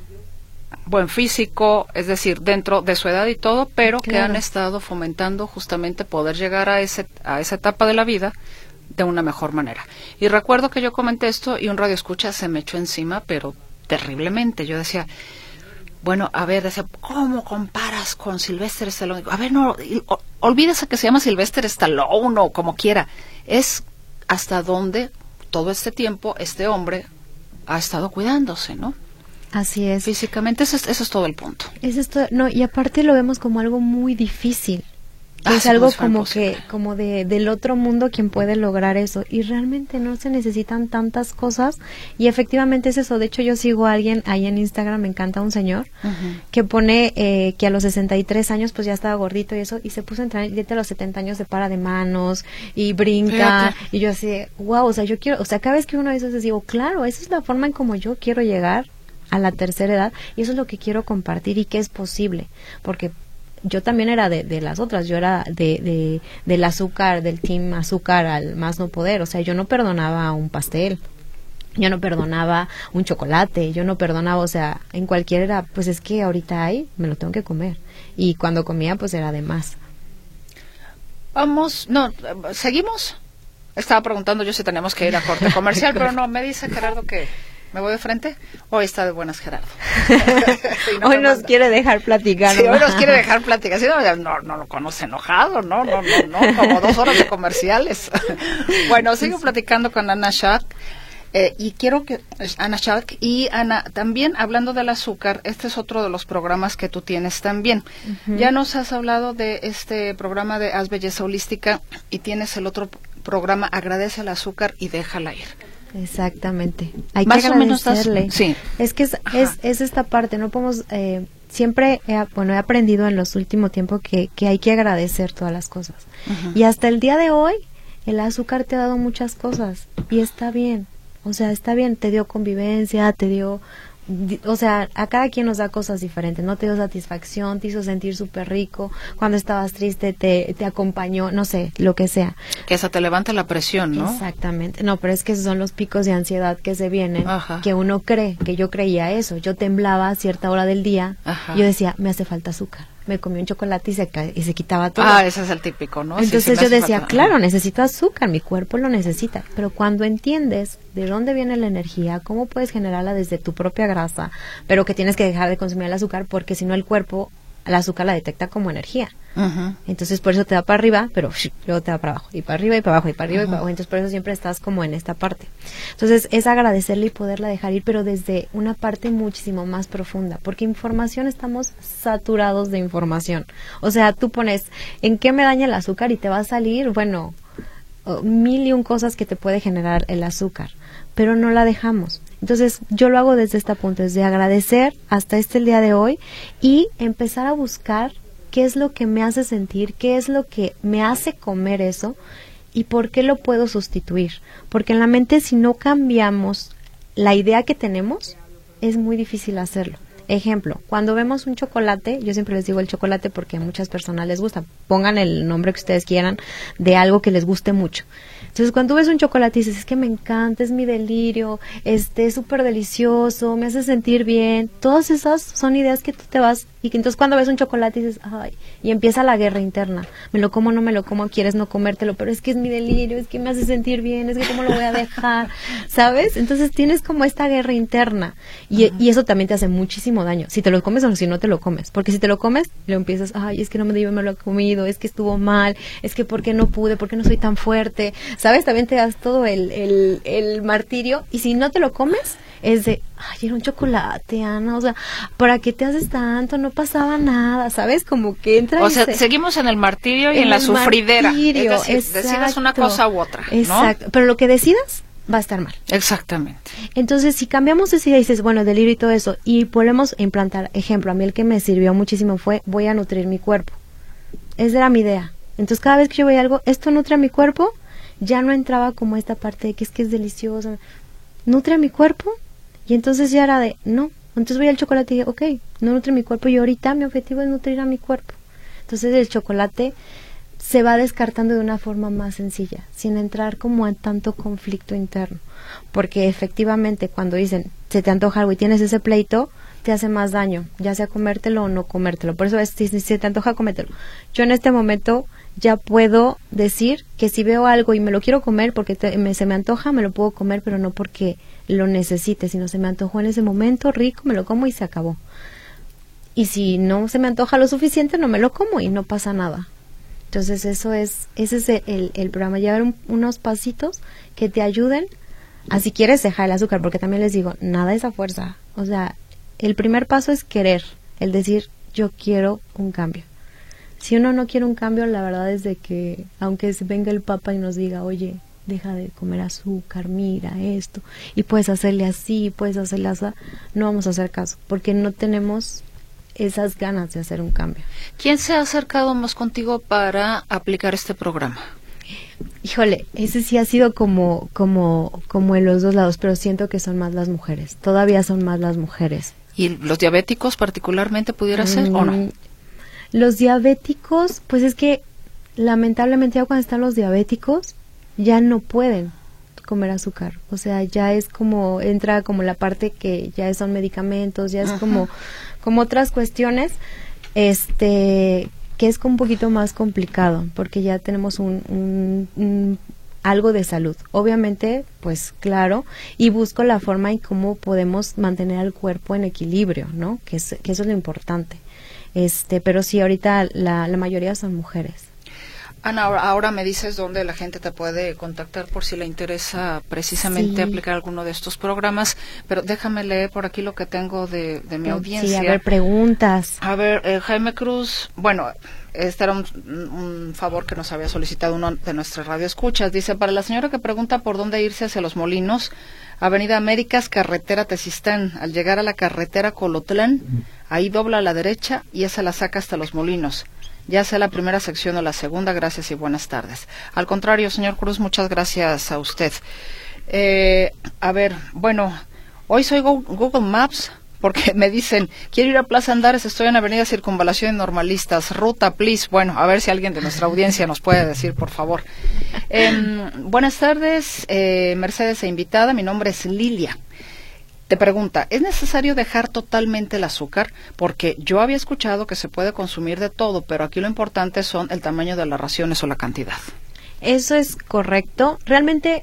B: buen físico, es decir, dentro de su edad y todo, pero claro. que han estado fomentando justamente poder llegar a ese a esa etapa de la vida de una mejor manera. Y recuerdo que yo comenté esto y un radioescucha se me echó encima, pero terriblemente. Yo decía, bueno, a ver, decía, ¿cómo comparas con Sylvester Stallone? A ver, no, olvídese que se llama Sylvester Stallone o como quiera. Es hasta dónde todo este tiempo este hombre ha estado cuidándose, ¿no?
J: Así es.
B: Físicamente, ese es, ese es todo el punto.
J: Eso es todo, no, y aparte lo vemos como algo muy difícil. Ah, es algo como que, como de, del otro mundo quien puede lograr eso. Y realmente no se necesitan tantas cosas. Y efectivamente es eso. De hecho, yo sigo a alguien ahí en Instagram, me encanta un señor, uh-huh. que pone eh, que a los sesenta y tres años pues ya estaba gordito y eso, y se puso a entrenar, y a los setenta años se para de manos y brinca. Fíjate. Y yo así, wow, o sea, yo quiero, o sea, cada vez que uno de esos digo, claro, esa es la forma en como yo quiero llegar a la tercera edad, y eso es lo que quiero compartir y que es posible, porque yo también era de, de las otras, yo era de, de del azúcar, del team azúcar al más no poder, o sea, yo no perdonaba un pastel, yo no perdonaba un chocolate, yo no perdonaba, o sea, en cualquier era, pues es que ahorita hay, me lo tengo que comer, y cuando comía pues era de más.
B: Vamos, no, ¿seguimos? Estaba preguntando yo si tenemos que ir a corte comercial, pero no, me dice Gerardo que ¿me voy de frente? Hoy está de buenas, Gerardo.
J: Sí, no hoy nos manda. Quiere dejar platicar.
B: Sí, hoy nos quiere dejar platicar. Sí, no, no, no lo conoce enojado, ¿no? No, no, no, como dos horas de comerciales. Bueno, sigo platicando con Ana Schack. Eh, y quiero que, Ana Schack, y Ana, también hablando del azúcar, este es otro de los programas que tú tienes también. Uh-huh. Ya nos has hablado de este programa de Haz Belleza Holística y tienes el otro programa, Agradece al Azúcar y Déjala Ir.
J: Exactamente. Hay
B: Más
J: que agradecerle.
B: O menos sí.
J: Es que es, es, es esta parte, no podemos, eh, siempre, he, bueno, he aprendido en los últimos tiempos que, que hay que agradecer todas las cosas. Uh-huh. Y hasta el día de hoy, el azúcar te ha dado muchas cosas y está bien. O sea, está bien, te dio convivencia, te dio, o sea, a cada quien nos da cosas diferentes, no te dio satisfacción, te hizo sentir súper rico, cuando estabas triste te, te acompañó, no sé, lo que sea.
B: Que hasta te levanta la presión, ¿no?
J: Exactamente, no, pero es que esos son los picos de ansiedad que se vienen,
B: Ajá.
J: que uno cree, que yo creía eso, yo temblaba a cierta hora del día,
B: Ajá.
J: yo decía, me hace falta azúcar. Me comí un chocolate y se, ca- y se quitaba todo.
B: Ah, ese es el típico, ¿no?
J: Entonces
B: sí, sí
J: yo decía,
B: falta.
J: claro, necesito azúcar, mi cuerpo lo necesita. Pero cuando entiendes de dónde viene la energía, cómo puedes generarla desde tu propia grasa, pero que tienes que dejar de consumir el azúcar porque si no el cuerpo el azúcar la detecta como energía.
B: Uh-huh.
J: Entonces por eso te da para arriba, pero luego te da para abajo, y para arriba y para abajo, y para arriba uh-huh. y para abajo. Entonces por eso siempre estás como en esta parte. Entonces es agradecerle y poderla dejar ir, pero desde una parte muchísimo más profunda, porque información, estamos saturados de información. O sea, tú pones, ¿en qué me daña el azúcar? Y te va a salir, bueno, mil y un cosas que te puede generar el azúcar, pero no la dejamos. Entonces yo lo hago desde este punto, desde agradecer hasta este el día de hoy y empezar a buscar qué es lo que me hace sentir, qué es lo que me hace comer eso y por qué lo puedo sustituir. Porque en la mente, si no cambiamos la idea que tenemos, es muy difícil hacerlo. Ejemplo, cuando vemos un chocolate, yo siempre les digo el chocolate porque a muchas personas les gusta. Pongan el nombre que ustedes quieran de algo que les guste mucho. Entonces, cuando ves un chocolate y dices, es que me encanta, es mi delirio, este es súper delicioso, me hace sentir bien. Todas esas son ideas que tú te vas, y que entonces cuando ves un chocolate dices, ay, y empieza la guerra interna. Me lo como, no me lo como, quieres no comértelo, pero es que es mi delirio, es que me hace sentir bien, es que cómo lo voy a dejar, ¿sabes? Entonces tienes como esta guerra interna, y, uh-huh. y eso también te hace muchísimo daño, si te lo comes o si no te lo comes, porque si te lo comes, lo empiezas, ay, es que no me dio, me lo he comido, es que estuvo mal, es que ¿por qué no pude? ¿Por qué no soy tan fuerte? ¿Sabes? También te das todo el, el, el martirio, y si no te lo comes, es de, ay, era un chocolate, Ana, o sea, ¿para qué te haces tanto? No pasaba nada, ¿sabes? Como que entra...
B: O sea, ese, seguimos en el martirio y en, en la sufridera. Martirio, es decir, decidas una cosa u otra, ¿no?
J: Exacto, pero lo que decidas va a estar mal.
B: Exactamente.
J: Entonces, si cambiamos esa idea y dices, bueno, delirio y todo eso, y podemos implantar, ejemplo, a mí el que me sirvió muchísimo fue, voy a nutrir mi cuerpo. Esa era mi idea. Entonces, cada vez que yo veía algo, esto nutre a mi cuerpo, ya no entraba como esta parte de que es que es delicioso, nutre a mi cuerpo, y entonces ya era de, no, entonces voy al chocolate y digo, ok, no nutre mi cuerpo, y ahorita mi objetivo es nutrir a mi cuerpo. Entonces el chocolate se va descartando de una forma más sencilla, sin entrar como en tanto conflicto interno, porque efectivamente cuando dicen, se te antoja algo y tienes ese pleito, te hace más daño, ya sea comértelo o no comértelo. Por eso es, si, si se te antoja, cómetelo. Yo en este momento ya puedo decir que si veo algo y me lo quiero comer porque te, me, se me antoja, me lo puedo comer, pero no porque lo necesite, sino se me antojó en ese momento, rico, me lo como y se acabó. Y si no se me antoja lo suficiente, no me lo como y no pasa nada. Entonces eso es, ese es el, el programa, llevar un, unos pasitos que te ayuden a, si quieres, dejar el azúcar, porque también les digo, nada es a fuerza. O sea, el primer paso es querer, el decir, yo quiero un cambio. Si uno no quiere un cambio, la verdad es de que, aunque venga el Papa y nos diga, oye, deja de comer azúcar, mira esto, y puedes hacerle así, puedes hacerle así, no vamos a hacer caso, porque no tenemos esas ganas de hacer un cambio.
B: ¿Quién se ha acercado más contigo para aplicar este programa?
J: Híjole, ese sí ha sido como, como, como en los dos lados, pero siento que son más las mujeres, todavía son más las mujeres.
B: ¿Y los diabéticos particularmente pudiera ser mm, o no?
J: Los diabéticos, pues es que lamentablemente ya cuando están los diabéticos ya no pueden comer azúcar, o sea, ya es como, entra como la parte que ya son medicamentos, ya es Ajá. como, como otras cuestiones, este, que es un poquito más complicado, porque ya tenemos un, un, un algo de salud, obviamente, pues claro, y busco la forma en cómo podemos mantener al cuerpo en equilibrio, ¿no? Que, es, que eso es lo importante. Este, pero sí, ahorita la, la mayoría son mujeres.
B: Ana, ahora, ahora me dices dónde la gente te puede contactar por si le interesa precisamente sí. aplicar alguno de estos programas, pero déjame leer por aquí lo que tengo de, de mi audiencia.
J: Sí, a ver, preguntas.
B: A ver, eh, Jaime Cruz, bueno, este era un, un favor que nos había solicitado uno de nuestras radioescuchas. Dice, para la señora que pregunta por dónde irse hacia Los Molinos, Avenida Américas, carretera Tezistán. Al llegar a la carretera Colotlán, ahí dobla a la derecha y esa la saca hasta Los Molinos. Ya sea la primera sección o la segunda, gracias y buenas tardes. Al contrario, señor Cruz, muchas gracias a usted. Eh, a ver, bueno, hoy soy Google Maps porque me dicen, quiero ir a Plaza Andares, estoy en Avenida Circunvalación y Normalistas, ruta, please. Bueno, a ver si alguien de nuestra audiencia nos puede decir, por favor. Eh, buenas tardes, eh, Mercedes e invitada, mi nombre es Lilia. Te pregunta, ¿es necesario dejar totalmente el azúcar? Porque yo había escuchado que se puede consumir de todo, pero aquí lo importante son el tamaño de las raciones o la cantidad.
J: Eso es correcto. Realmente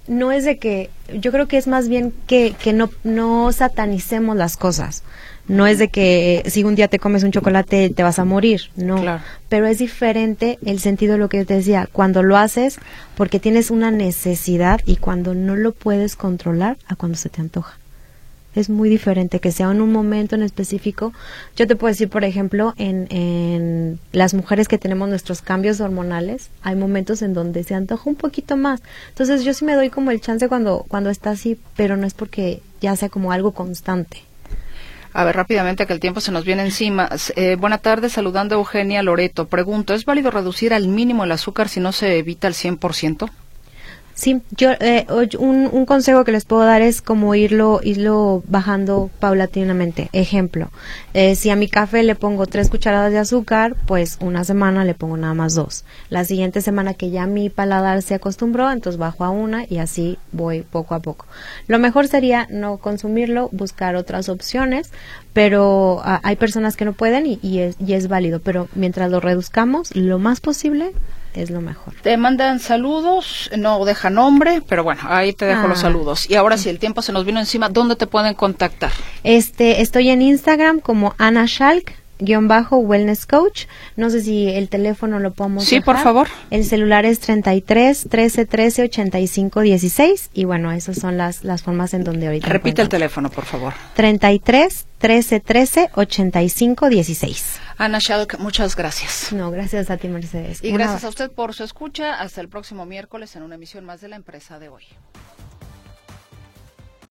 J: no es de que, yo creo que es más bien que, que no, no satanicemos las cosas. No es de que si un día te comes un chocolate te vas a morir, no. Claro. Pero es diferente el sentido de lo que yo te decía, cuando lo haces porque tienes una necesidad y cuando no lo puedes controlar a cuando se te antoja. Es muy diferente que sea en un momento en específico. Yo te puedo decir, por ejemplo, en, en las mujeres que tenemos nuestros cambios hormonales, hay momentos en donde se antoja un poquito más. Entonces yo sí me doy como el chance cuando, cuando está así, pero no es porque ya sea como algo constante.
B: A ver, rápidamente, que el tiempo se nos viene encima. Eh, buena tarde, saludando a Eugenia Loreto. Pregunto, ¿es válido reducir al mínimo el azúcar si no se evita al cien por ciento?
J: Sí, yo eh, un, un consejo que les puedo dar es como irlo irlo bajando paulatinamente. Ejemplo, eh, si a mi café le pongo tres cucharadas de azúcar, pues una semana le pongo nada más dos. La siguiente semana que ya mi paladar se acostumbró, entonces bajo a una y así voy poco a poco. Lo mejor sería no consumirlo, buscar otras opciones, pero a, hay personas que no pueden y, y, es, y es válido, pero mientras lo reduzcamos lo más posible, es lo mejor.
B: Te mandan saludos, no deja nombre, pero bueno, ahí te dejo ah. los saludos. Y ahora si el tiempo se nos vino encima, ¿dónde te pueden contactar?
J: Este, estoy en Instagram como Ana Schalk, guión bajo wellness coach. No sé si el teléfono lo podemos
B: Sí,
J: dejar.
B: por favor.
J: El celular es treinta y tres, trece, trece, ochenta y cinco, dieciséis y bueno, esas son las las formas en donde ahorita
B: Repite el teléfono, por favor.
J: treinta y tres, trece, trece, ochenta y cinco, dieciséis.
B: Ana Schalk, muchas gracias.
J: No, gracias a ti, Mercedes.
B: Y gracias a usted por su escucha. Hasta el próximo miércoles en una emisión más de La Empresa de Hoy.